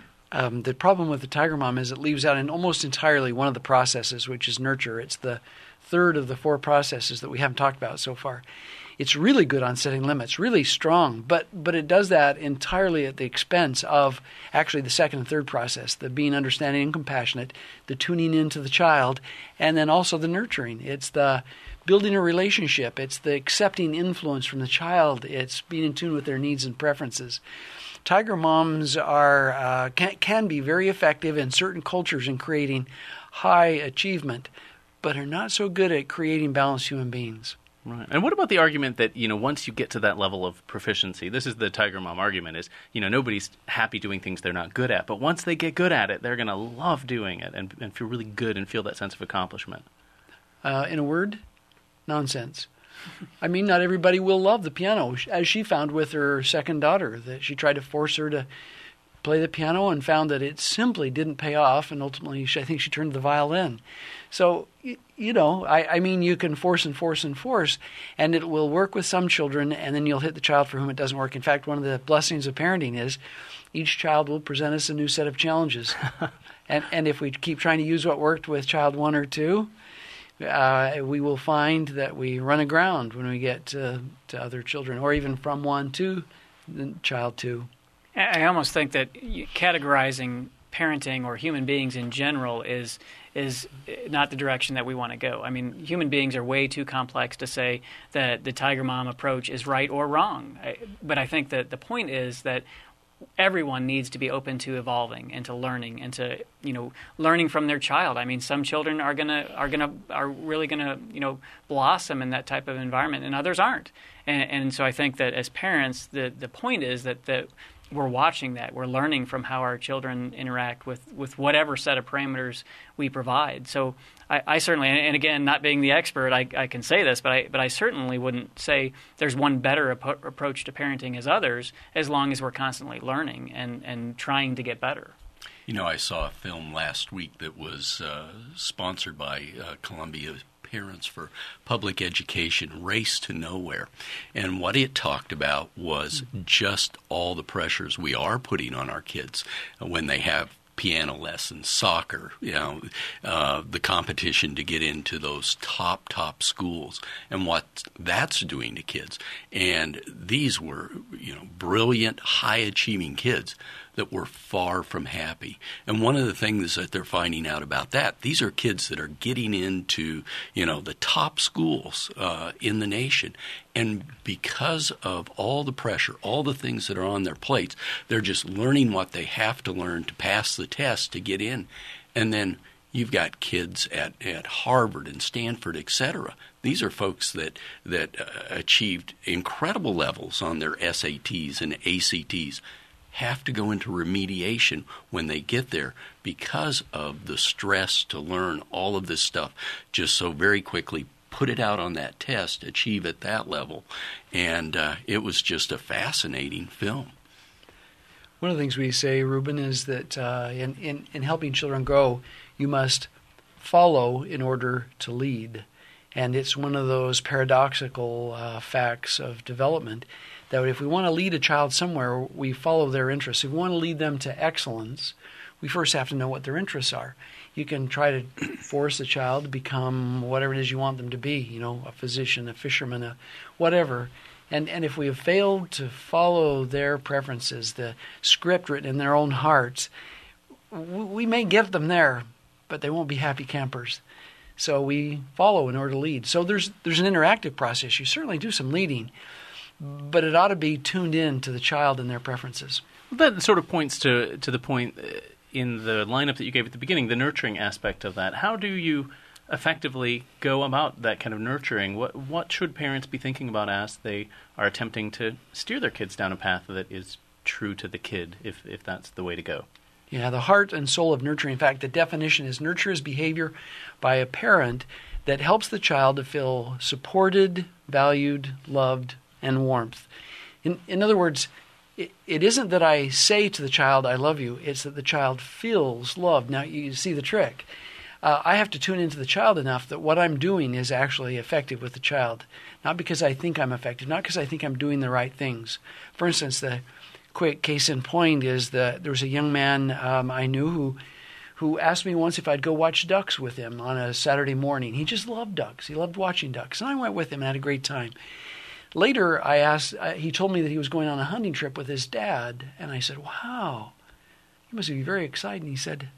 The problem with the tiger mom is it leaves out almost entirely one of the processes, which is nurture. It's the third of the four processes that we haven't talked about so far. It's really good on setting limits, really strong, but it does that entirely at the expense of actually the second and third process, the being understanding and compassionate, the tuning into the child, and then also the nurturing. It's the building a relationship. It's the accepting influence from the child. It's being in tune with their needs and preferences. Tiger moms can be very effective in certain cultures in creating high achievement, but are not so good at creating balanced human beings. Right. And what about the argument that, once you get to that level of proficiency, this is the tiger mom argument, is, nobody's happy doing things they're not good at, but once they get good at it, they're going to love doing it and feel really good and feel that sense of accomplishment. In a word, nonsense. I mean, not everybody will love the piano, as she found with her second daughter, that she tried to force her to play the piano and found that it simply didn't pay off, and ultimately I think she turned to the violin. So, I mean, you can force and force and force, and it will work with some children, and then you'll hit the child for whom it doesn't work. In fact, one of the blessings of parenting is each child will present us a new set of challenges. and if we keep trying to use what worked with child 1 or 2, we will find that we run aground when we get to other children, or even from 1 to child 2. I almost think that categorizing parenting or human beings in general is not the direction that we want to go. I mean, human beings are way too complex to say that the Tiger Mom approach is right or wrong. But I think that the point is that everyone needs to be open to evolving and to learning and to, learning from their child. I mean, some children are really gonna blossom in that type of environment, and others aren't. And so I think that as parents, the point is that we're watching that. We're learning from how our children interact with whatever set of parameters we provide. So I certainly, and again, not being the expert, I can say this, but I certainly wouldn't say there's one better approach to parenting as others, as long as we're constantly learning and trying to get better. I saw a film last week that was sponsored by Columbia Parents for Public Education, Race to Nowhere. And what it talked about was just all the pressures we are putting on our kids when they have piano lessons, soccer, the competition to get into those top schools and what that's doing to kids. And these were, brilliant, high-achieving kids that were far from happy. And one of the things that they're finding out about that, these are kids that are getting into, the top schools in the nation. And because of all the pressure, all the things that are on their plates, they're just learning what they have to learn to pass the test to get in. And then you've got kids at Harvard and Stanford, et cetera. These are folks that achieved incredible levels on their SATs and ACTs, have to go into remediation when they get there because of the stress to learn all of this stuff just so very quickly, put it out on that test, achieve at that level. And it was just a fascinating film. One of the things we say, Ruben, is that in helping children grow, you must follow in order to lead. And it's one of those paradoxical facts of development that if we want to lead a child somewhere, we follow their interests. If we want to lead them to excellence, we first have to know what their interests are. You can try to force a child to become whatever it is you want them to be, a physician, a fisherman, whatever. And if we have failed to follow their preferences, the script written in their own hearts, we may get them there, but they won't be happy campers. So we follow in order to lead. So there's an interactive process. You certainly do some leading, but it ought to be tuned in to the child and their preferences. That sort of points to the point in the lineup that you gave at the beginning, the nurturing aspect of that. How do you effectively go about that kind of nurturing? What should parents be thinking about as they are attempting to steer their kids down a path that is true to the kid, if that's the way to go? Yeah, the heart and soul of nurturing. In fact, the definition is nurture is behavior by a parent that helps the child to feel supported, valued, loved, and warmth. In other words, it isn't that I say to the child, I love you. It's that the child feels loved. Now, you see the trick. I have to tune into the child enough that what I'm doing is actually effective with the child. Not because I think I'm effective, not because I think I'm doing the right things. For instance, the quick case in point is that there was a young man I knew who asked me once if I'd go watch ducks with him on a Saturday morning. He just loved ducks. He loved watching ducks. And I went with him and had a great time. Later, I asked, he told me that he was going on a hunting trip with his dad. And I said, wow, you must be very excited. And he said,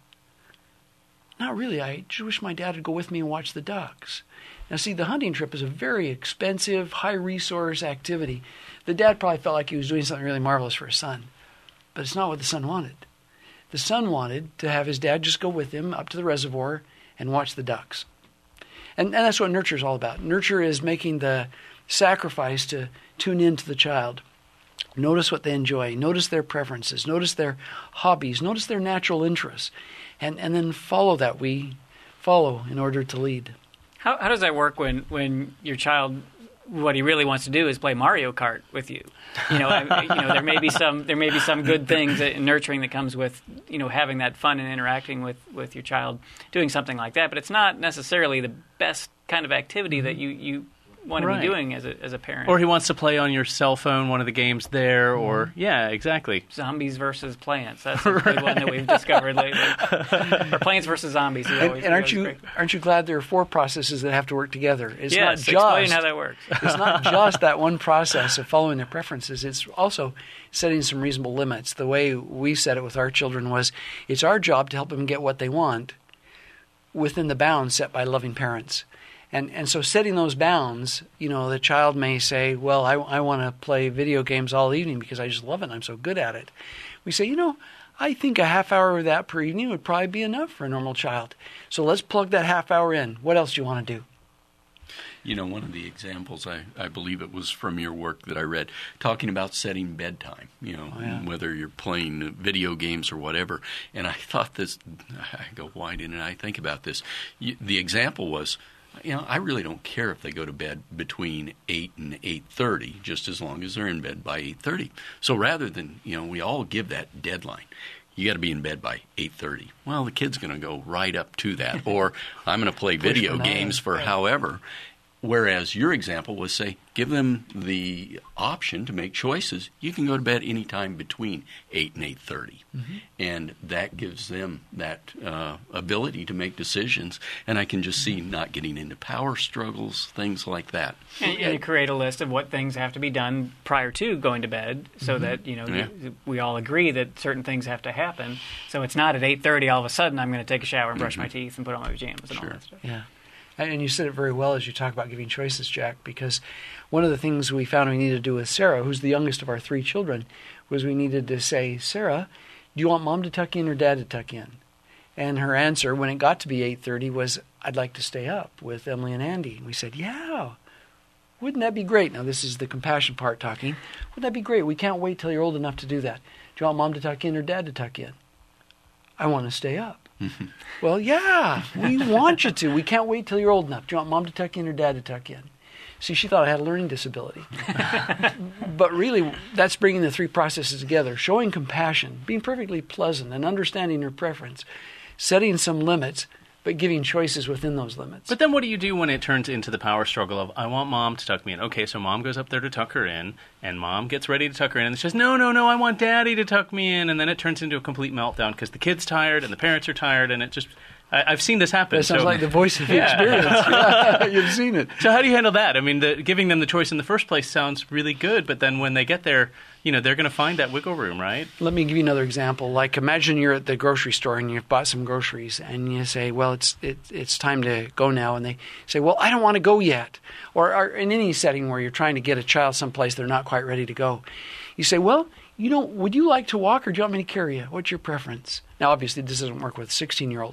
not really. I just wish my dad would go with me and watch the ducks. Now, see, the hunting trip is a very expensive, high-resource activity. The dad probably felt like he was doing something really marvelous for his son. But it's not what the son wanted. The son wanted to have his dad just go with him up to the reservoir and watch the ducks. And that's what nurture is all about. Nurture is making the sacrifice to tune in to the child. Notice what they enjoy. Notice their preferences. Notice their hobbies. Notice their natural interests. And then follow that. We follow in order to lead. How does that work when your child, what he really wants to do is play Mario Kart with you? There may be some good things in nurturing that comes with having that fun and interacting with your child doing something like that. But it's not necessarily the best kind of activity that you want to Right. be doing as a parent. Or he wants to play on your cell phone, one of the games there, or, yeah, exactly. Zombies versus plants. That's a good one that we've discovered lately. Or plants versus zombies. And aren't you glad there are 4 processes that have to work together? It's yes, not just explain how that works. It's not just that one process of following their preferences. It's also setting some reasonable limits. The way we said it with our children was, it's our job to help them get what they want within the bounds set by loving parents. And so setting those bounds, the child may say, well, I want to play video games all evening because I just love it and I'm so good at it. We say, I think a half hour of that per evening would probably be enough for a normal child. So let's plug that half hour in. What else do you want to do? One of the examples, I believe it was from your work that I read, talking about setting bedtime, whether you're playing video games or whatever. And I thought I go, why didn't I think about this? The example was, I really don't care if they go to bed between 8 and 8:30, just as long as they're in bed by 8:30. So rather than, we all give that deadline. You got to be in bed by 8:30. Well, the kid's going to go right up to that. Or I'm going to play video games for however. Whereas your example was, say, give them the option to make choices. You can go to bed anytime between 8 and 8:30. Mm-hmm. And that gives them that ability to make decisions. And I can just see not getting into power struggles, things like that. And you create a list of what things have to be done prior to going to bed so that, we all agree that certain things have to happen. So it's not at 8:30 all of a sudden I'm going to take a shower and brush my teeth and put on my pajamas and all that stuff. Yeah. And you said it very well as you talk about giving choices, Jack, because one of the things we found we needed to do with Sarah, who's the youngest of our 3 children, was we needed to say, Sarah, do you want Mom to tuck in or Dad to tuck in? And her answer, when it got to be 8:30, was, I'd like to stay up with Emily and Andy. And we said, yeah, wouldn't that be great? Now, this is the compassion part talking. Wouldn't that be great? We can't wait till you're old enough to do that. Do you want Mom to tuck in or Dad to tuck in? I want to stay up. Well, yeah, we want you to. We can't wait till you're old enough. Do you want Mom to tuck in or Dad to tuck in? See, she thought I had a learning disability. But really, that's bringing the 3 processes together, showing compassion, being perfectly pleasant and understanding her preference, setting some limits, but giving choices within those limits. But then what do you do when it turns into the power struggle of, I want Mom to tuck me in? Okay, so Mom goes up there to tuck her in, and Mom gets ready to tuck her in, and she says, no, I want Daddy to tuck me in, and then it turns into a complete meltdown because the kid's tired and the parents are tired, and it just... I've seen this happen. That sounds like the voice of the experience. Yeah, you've seen it. So how do you handle that? I mean, giving them the choice in the first place sounds really good, but then when they get there, they're going to find that wiggle room, right? Let me give you another example. Like, imagine you're at the grocery store and you've bought some groceries, and you say, well, it's time to go now. And they say, well, I don't want to go yet. Or in any setting where you're trying to get a child someplace they're not quite ready to go, you say, well, would you like to walk or do you want me to carry you? What's your preference? Now, obviously, this doesn't work with a 16-year-old.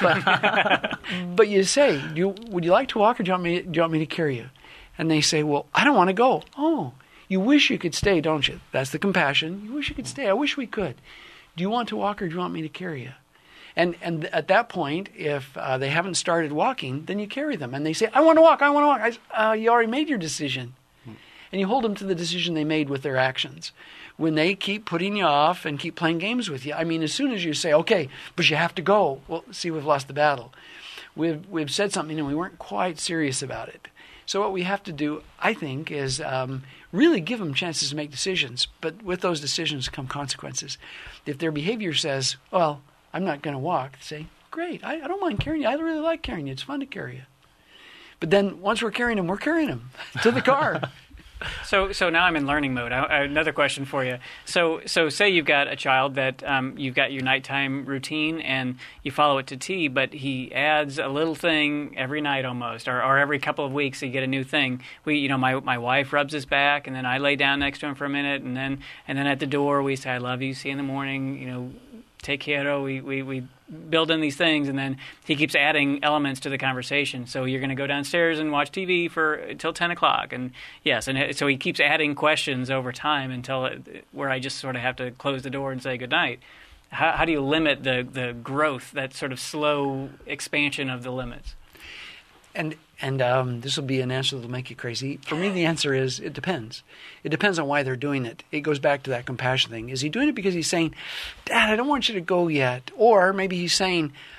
But you say, would you like to walk or do you want me to carry you? And they say, well, I don't want to go. Oh, you wish you could stay, don't you? That's the compassion. You wish you could stay. I wish we could. Do you want to walk or do you want me to carry you? And at that point, if they haven't started walking, then you carry them. And they say, I want to walk. You already made your decision. And you hold them to the decision they made with their actions. When they keep putting you off and keep playing games with you, I mean, as soon as you say, okay, but you have to go, well, see, we've lost the battle. We've said something and we weren't quite serious about it. So what we have to do, I think, is really give them chances to make decisions. But with those decisions come consequences. If their behavior says, well, I'm not going to walk, say, great, I don't mind carrying you. I really like carrying you. It's fun to carry you. But then once we're carrying them to the car. So now I'm in learning mode. Another question for you. So say you've got a child that you've got your nighttime routine and you follow it to T, but he adds a little thing every night almost, or every couple of weeks you get a new thing. My wife rubs his back, and then I lay down next to him for a minute, and then at the door we say, "I love you. See you in the morning." Take care. We build in these things, and then he keeps adding elements to the conversation. So you're going to go downstairs and watch TV till 10 o'clock. And yes, and so he keeps adding questions over time until where I just sort of have to close the door and say goodnight. How do you limit the growth, that sort of slow expansion of the limits? And this will be an answer that will make you crazy. For me, the answer is it depends. It depends on why they're doing it. It goes back to that compassion thing. Is he doing it because he's saying, Dad, I don't want you to go yet? Or maybe he's saying,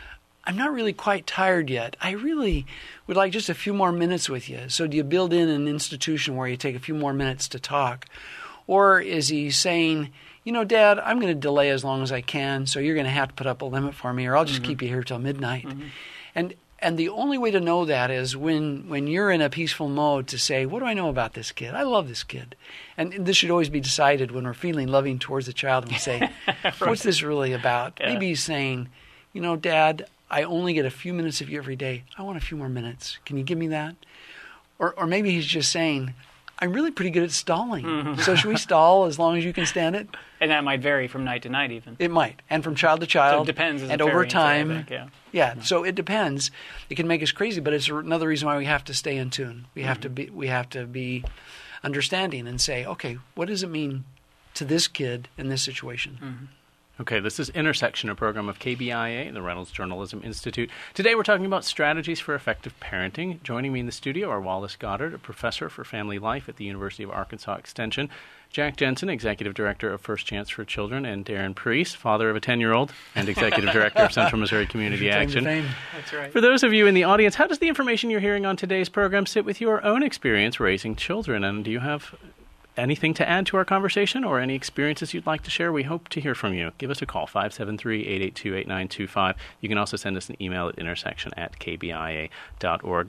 I'm not really quite tired yet. I really would like just a few more minutes with you. So do you build in an institution where you take a few more minutes to talk? Or is he saying, Dad, I'm going to delay as long as I can, so you're going to have to put up a limit for me, or I'll just keep you here till midnight. And the only way to know that is when you're in a peaceful mode to say, what do I know about this kid? I love this kid. And this should always be decided when we're feeling loving towards the child, and we say, what's this really about? Yeah. Maybe he's saying, Dad, I only get a few minutes of you every day. I want a few more minutes. Can you give me that? Or maybe he's just saying, I'm really pretty good at stalling. So should we stall as long as you can stand it? And that might vary from night to night even. It might. And from child to child. So it depends. And over time. I think, Yeah, so it depends. It can make us crazy, but it's another reason why we have to stay in tune. We have to be understanding and say, okay, what does it mean to this kid in this situation? Okay, this is Intersection, a program of KBIA, the Reynolds Journalism Institute. Today we're talking about strategies for effective parenting. Joining me in the studio are Wallace Goddard, a professor for family life at the University of Arkansas Extension, Jack Jensen, executive director of First Chance for Children, and Darren Priest, father of a 10-year-old and executive director of Central Missouri Community Action. That's right. For those of you in the audience, how does the information you're hearing on today's program sit with your own experience raising children? And do you have anything to add to our conversation or any experiences you'd like to share? We hope to hear from you. Give us a call, 573-882-8925. You can also send us an email at intersection@kbia.org.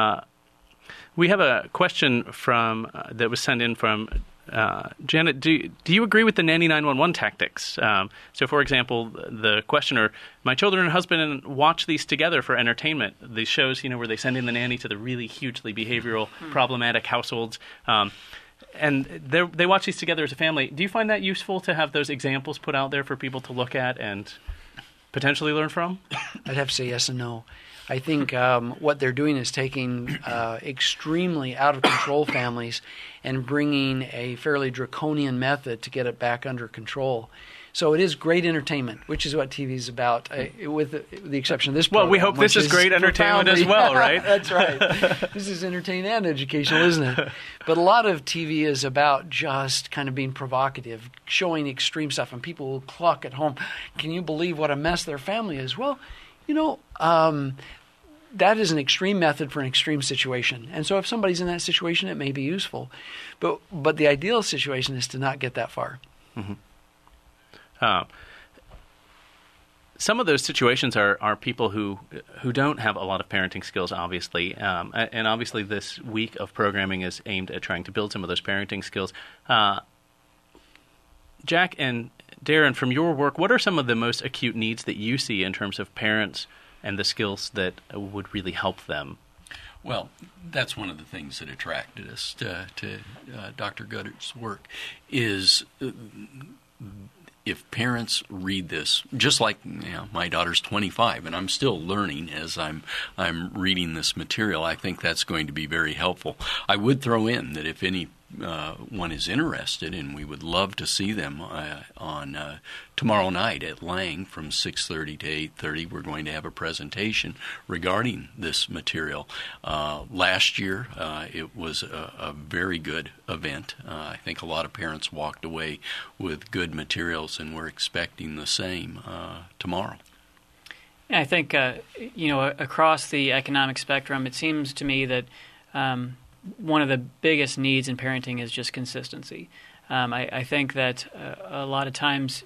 We have a question from that was sent in from Janet. Do you agree with the nanny 911 tactics? So, for example, the questioner, my children and husband watch these together for entertainment. These shows, where they send in the nanny to the really hugely behavioral problematic households. And they watch these together as a family. Do you find that useful to have those examples put out there for people to look at and potentially learn from? I'd have to say yes and no. I think what they're doing is taking extremely out-of-control families and bringing a fairly draconian method to get it back under control. So it is great entertainment, which is what TV is about, with the exception of this program. Well, we hope this is great entertainment as well, right? That's right. This is entertaining and educational, isn't it? But a lot of TV is about just kind of being provocative, showing extreme stuff, and people will cluck at home. Can you believe what a mess their family is? Well, that is an extreme method for an extreme situation. And so if somebody's in that situation, it may be useful. But the ideal situation is to not get that far. Mm-hmm. Some of those situations are people who don't have a lot of parenting skills, obviously. And obviously this week of programming is aimed at trying to build some of those parenting skills. Jack and Darren, from your work, what are some of the most acute needs that you see in terms of parents and the skills that would really help them? Well, that's one of the things that attracted us to Dr. Goddard's work is if parents read this, just like my daughter's 25 and I'm still learning as I'm reading this material, I think that's going to be very helpful. I would throw in that if anyone is interested, and we would love to see them on tomorrow night at Lang from 6:30 to 8:30, we're going to have a presentation regarding this material. Last year, it was a very good event. I think a lot of parents walked away with good materials, and we're expecting the same tomorrow. Yeah, I think, across the economic spectrum, it seems to me that one of the biggest needs in parenting is just consistency. I think that a lot of times,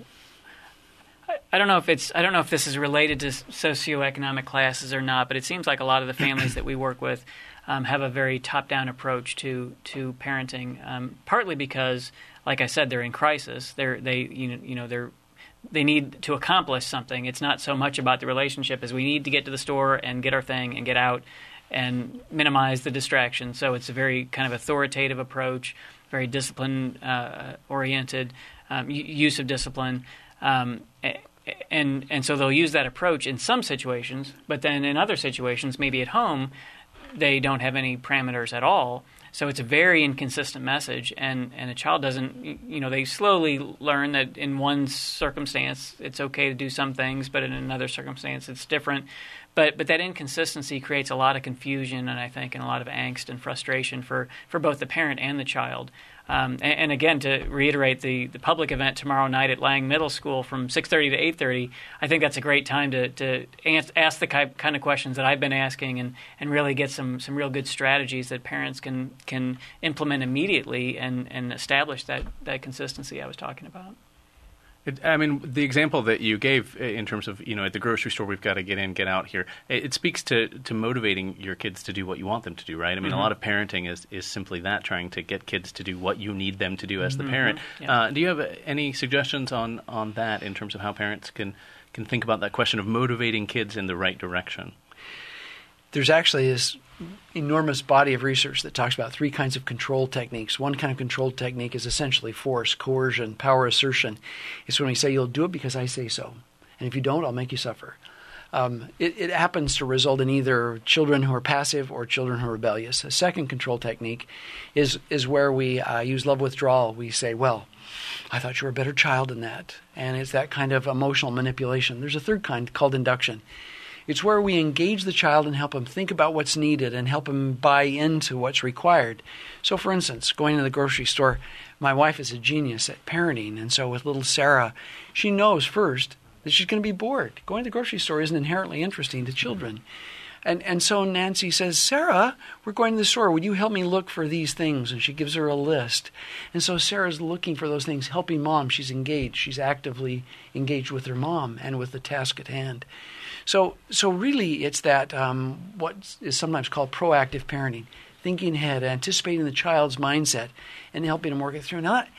I don't know if this is related to socioeconomic classes or not, but it seems like a lot of the families that we work with have a very top-down approach to parenting. Partly because, like I said, they're in crisis. They need to accomplish something. It's not so much about the relationship as we need to get to the store and get our thing and get out and minimize the distraction. So it's a very kind of authoritative approach, very discipline-oriented use of discipline. And so they'll use that approach in some situations, but then in other situations, maybe at home, they don't have any parameters at all. So it's a very inconsistent message, and a child doesn't, they slowly learn that in one circumstance it's okay to do some things, but in another circumstance it's different. But that inconsistency creates a lot of confusion, and I think, and a lot of angst and frustration for both the parent and the child. And again, to reiterate, the public event tomorrow night at Lang Middle School from 6:30 to 8:30, I think that's a great time to ask the kind of questions that I've been asking and really get some real good strategies that parents can implement immediately and establish that consistency I was talking about. The example that you gave in terms of, at the grocery store, we've got to get in, get out here. It speaks to motivating your kids to do what you want them to do, right? A lot of parenting is simply that, trying to get kids to do what you need them to do as the parent. Yeah. Do you have any suggestions on that in terms of how parents can think about that question of motivating kids in the right direction? There's actually this enormous body of research that talks about 3 kinds of control techniques. One kind of control technique is essentially force, coercion, power assertion. It's when we say, you'll do it because I say so. And if you don't, I'll make you suffer. It happens to result in either children who are passive or children who are rebellious. A second control technique is where we use love withdrawal. We say, well, I thought you were a better child than that. And it's that kind of emotional manipulation. There's a third kind called induction. It's where we engage the child and help them think about what's needed and help them buy into what's required. So, for instance, going to the grocery store, my wife is a genius at parenting. And so with little Sarah, she knows first that she's going to be bored. Going to the grocery store isn't inherently interesting to children. And so Nancy says, Sarah, we're going to the store. Would you help me look for these things? And she gives her a list. And so Sarah's looking for those things, helping mom. She's engaged. She's actively engaged with her mom and with the task at hand. So really it's that what is sometimes called proactive parenting, thinking ahead, anticipating the child's mindset, and helping them work it through. Now,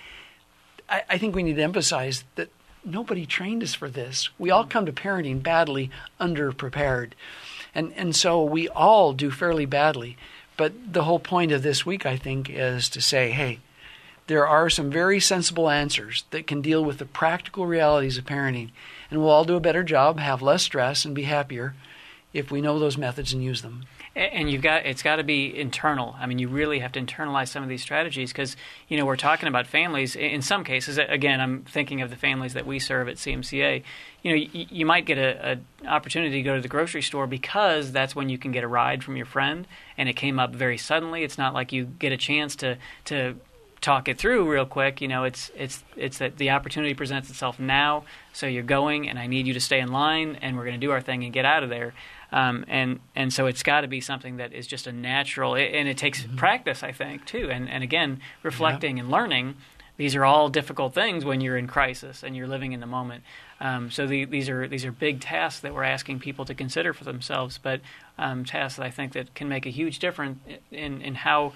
I think we need to emphasize that nobody trained us for this. We all come to parenting badly underprepared. And so we all do fairly badly. But the whole point of this week, I think, is to say, hey, there are some very sensible answers that can deal with the practical realities of parenting. And we'll all do a better job, have less stress, and be happier if we know those methods and use them. And it's got to be internal. You really have to internalize some of these strategies because, we're talking about families. In some cases, again, I'm thinking of the families that we serve at CMCA. You might get an opportunity to go to the grocery store because that's when you can get a ride from your friend, and it came up very suddenly. It's not like you get a chance to talk it through real quick. It's that the opportunity presents itself now, so you're going, and I need you to stay in line, and we're going to do our thing and get out of there. And so it's got to be something that is just a natural, and it takes practice, I think, too. And again, reflecting and learning. These are all difficult things when you're in crisis and you're living in the moment. So these are big tasks that we're asking people to consider for themselves, but tasks that I think that can make a huge difference in how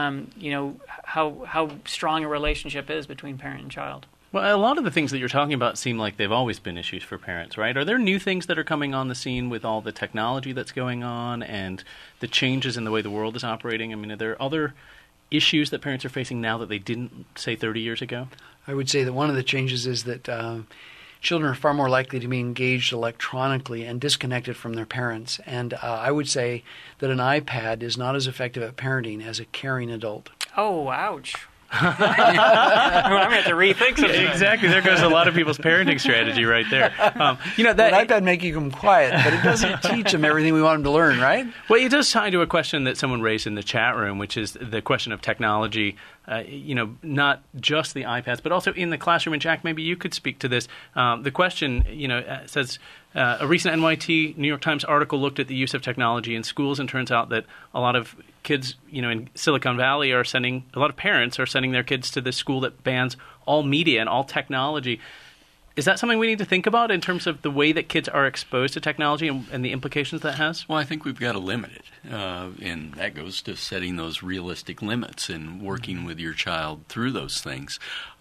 how strong a relationship is between parent and child. Well, a lot of the things that you're talking about seem like they've always been issues for parents, right? Are there new things that are coming on the scene with all the technology that's going on and the changes in the way the world is operating? Are there other issues that parents are facing now that they didn't, say, 30 years ago? I would say that one of the changes is that children are far more likely to be engaged electronically and disconnected from their parents. And I would say that an iPad is not as effective at parenting as a caring adult. Oh, ouch. I'm going to have to rethink something. Exactly. There goes a lot of people's parenting strategy right there. That iPad makes them quiet, but it doesn't teach them everything we want them to learn, right? Well, it does tie to a question that someone raised in the chat room, which is the question of technology, not just the iPads, but also in the classroom. And Jack, maybe you could speak to this. The question, says, a recent NYT New York Times article looked at the use of technology in schools, and turns out that a lot of kids, in Silicon Valley a lot of parents are sending their kids to this school that bans all media and all technology. Is that something we need to think about in terms of the way that kids are exposed to technology and the implications that has? Well, I think we've got to limit it. And that goes to setting those realistic limits and working with your child through those things.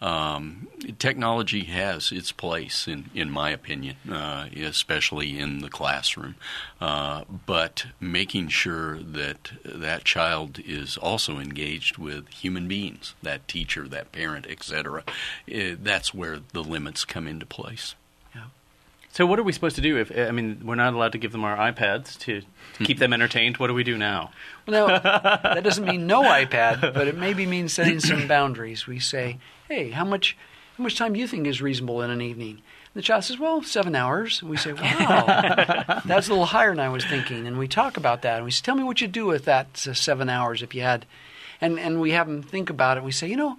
Technology has its place, in my opinion, especially in the classroom. But making sure that that child is also engaged with human beings, that teacher, that parent, etc., that's where the limits come into place. Yeah. So what are we supposed to do if, we're not allowed to give them our iPads to keep them entertained? What do we do now? Well, that doesn't mean no iPad, but it maybe means setting some boundaries. We say, hey, how much time do you think is reasonable in an evening? And the child says, well, 7 hours. And we say, wow, that's a little higher than I was thinking. And we talk about that. And we say, tell me what you'd do with that 7 hours if you had. And we have them think about it. We say,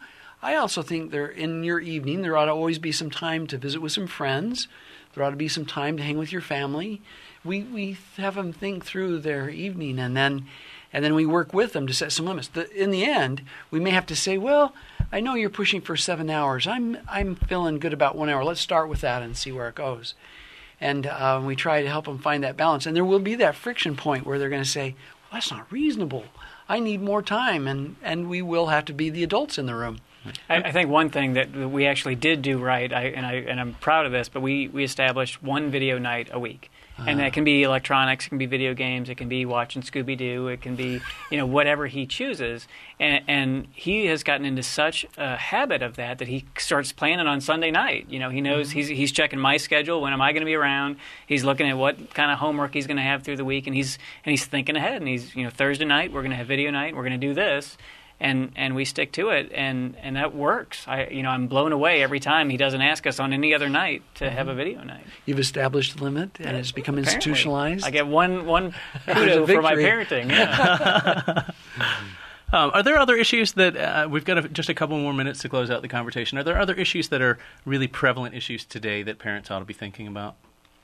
I also think in your evening, there ought to always be some time to visit with some friends. There ought to be some time to hang with your family. We have them think through their evening, and then we work with them to set some limits. In the end, we may have to say, well, I know you're pushing for 7 hours. I'm feeling good about 1 hour. Let's start with that and see where it goes. And we try to help them find that balance. And there will be that friction point where they're going to say, well, that's not reasonable. I need more time. And we will have to be the adults in the room. I think one thing that we actually did do right, and I'm proud of this, but we established one video night a week. And that can be electronics, it can be video games, it can be watching Scooby-Doo, it can be, whatever he chooses. And he has gotten into such a habit of that he starts planning on Sunday night. He knows he's checking my schedule, when am I going to be around? He's looking at what kind of homework he's going to have through the week, and he's thinking ahead. And he's, Thursday night we're going to have video night, we're going to do this. And we stick to it, and that works. I'm blown away every time he doesn't ask us on any other night to have a video night. You've established a limit, and it's become institutionalized. I get one kudo for my parenting. Yeah. Are there other issues that we've got just a couple more minutes to close out the conversation? Are there other issues that are really prevalent issues today that parents ought to be thinking about?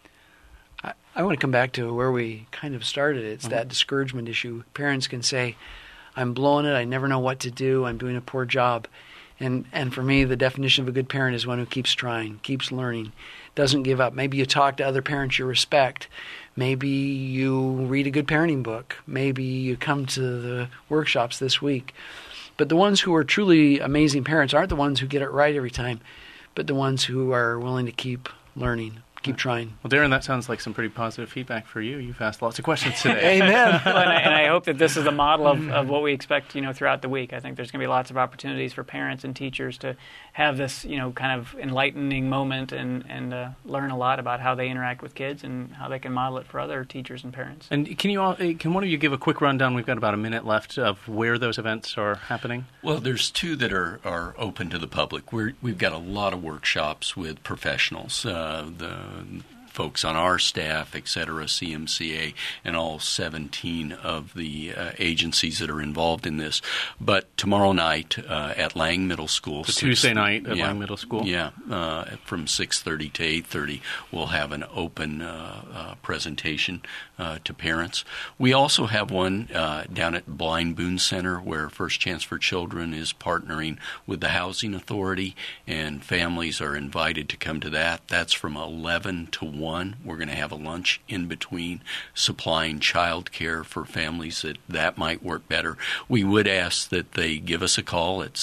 I want to come back to where we kind of started. It's that discouragement issue. Parents can say, I'm blowing it. I never know what to do. I'm doing a poor job. And for me, the definition of a good parent is one who keeps trying, keeps learning, doesn't give up. Maybe you talk to other parents you respect. Maybe you read a good parenting book. Maybe you come to the workshops this week. But the ones who are truly amazing parents aren't the ones who get it right every time, but the ones who are willing to keep learning. Keep trying. Well, Darren, that sounds like some pretty positive feedback for you. You've asked lots of questions today. Amen. Well, and I hope that this is a model of what we expect, throughout the week. I think there's going to be lots of opportunities for parents and teachers to have this, kind of enlightening moment and learn a lot about how they interact with kids and how they can model it for other teachers and parents. And can one of you give a quick rundown? We've got about a minute left of where those events are happening. Well, there's two that are open to the public. We've got a lot of workshops with professionals. The folks on our staff, et cetera, CMCA, and all 17 of the agencies that are involved in this. But tomorrow night at Lang Middle School. Tuesday night at Lang Middle School. Yeah, from 6:30 to 8:30, we'll have an open presentation to parents. We also have one down at Blind Boone Center where First Chance for Children is partnering with the Housing Authority, and families are invited to come to that. That's from 11 to 1. We're going to have a lunch in between, supplying child care for families that might work better. We would ask that they give us a call at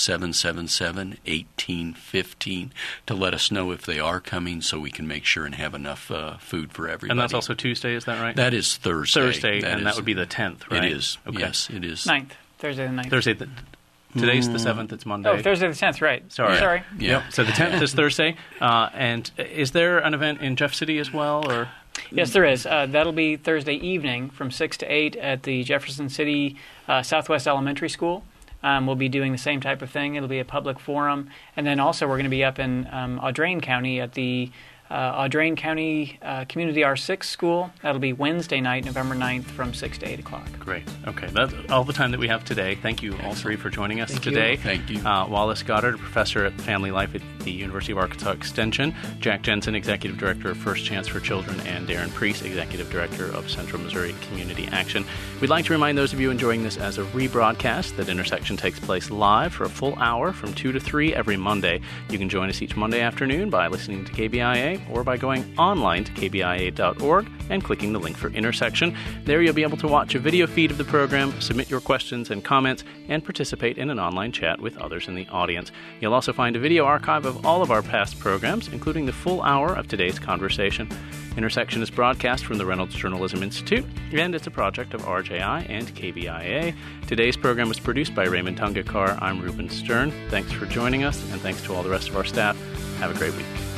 777-1815 to let us know if they are coming so we can make sure and have enough food for everybody. And that's also Tuesday, is that right? That is Thursday. That would be the 10th, right? It is. Okay. Yes, it is. 9th. Thursday the 9th. Today's the 7th, it's Monday. Oh, Thursday the 10th, right. Sorry. Yeah. Yep. So the 10th is Thursday. And is there an event in Jeff City as well? Or? Yes, there is. That'll be Thursday evening from 6 to 8 at the Jefferson City Southwest Elementary School. We'll be doing the same type of thing. It'll be a public forum. And then also we're going to be up in Audrain County at the Audrain County Community R6 School. That'll be Wednesday night, November 9th from 6 to 8 o'clock. Great. Okay, that's all the time that we have today. Thank you all three for joining us today. Thank you. Wallace Goddard, professor at Family Life at the University of Arkansas Extension, Jack Jensen, executive director of First Chance for Children, and Darren Priest, executive director of Central Missouri Community Action. We'd like to remind those of you enjoying this as a rebroadcast that Intersection takes place live for a full hour from 2 to 3 every Monday. You can join us each Monday afternoon by listening to KBIA or by going online to kbia.org and clicking the link for Intersection. There you'll be able to watch a video feed of the program, submit your questions and comments, and participate in an online chat with others in the audience. You'll also find a video archive of all of our past programs, including the full hour of today's conversation. Intersection is broadcast from the Reynolds Journalism Institute, and it's a project of RJI and KBIA. Today's program was produced by Raymond Tungekar. I'm Reuben Stern. Thanks for joining us, and thanks to all the rest of our staff. Have a great week.